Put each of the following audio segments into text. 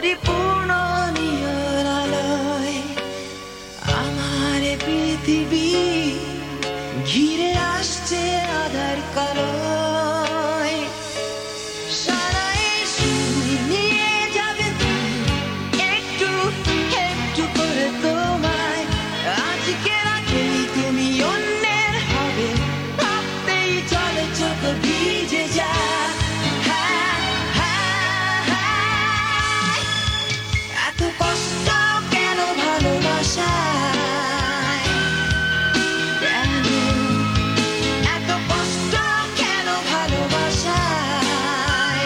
পরিপূর্ণ নিয়রালয় আমার পৃথিবী ঘিরে আসছে আধার কালোয় সারাই নিয়ে যাবে একটু একটু করে তোমায় আজকে রাতেই তুমি অন্যের হবে ভাবতেই চলে চোখ ভিজে যায় এত কষ্ট কেন ভালোবাসায় কেন এত কষ্ট কেন ভালোবাসায়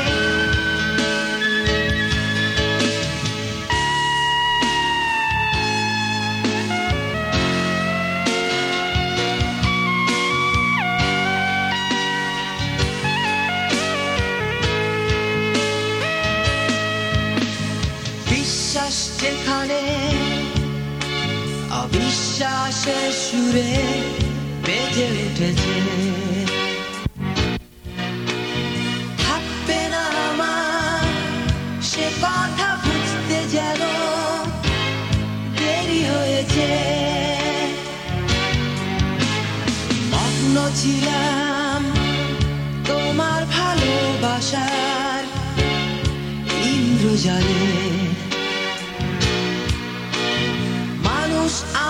বিশ্বাস যেখানে অবিশ্বাসের সুরে বেজে উঠেছে থাকবে না আমার সে কথা বুঝতে যেন দেরি হয়েছে মগ্ন ছিলাম তোমার ভালোবাসার ইন্দ্রজালে মানুষ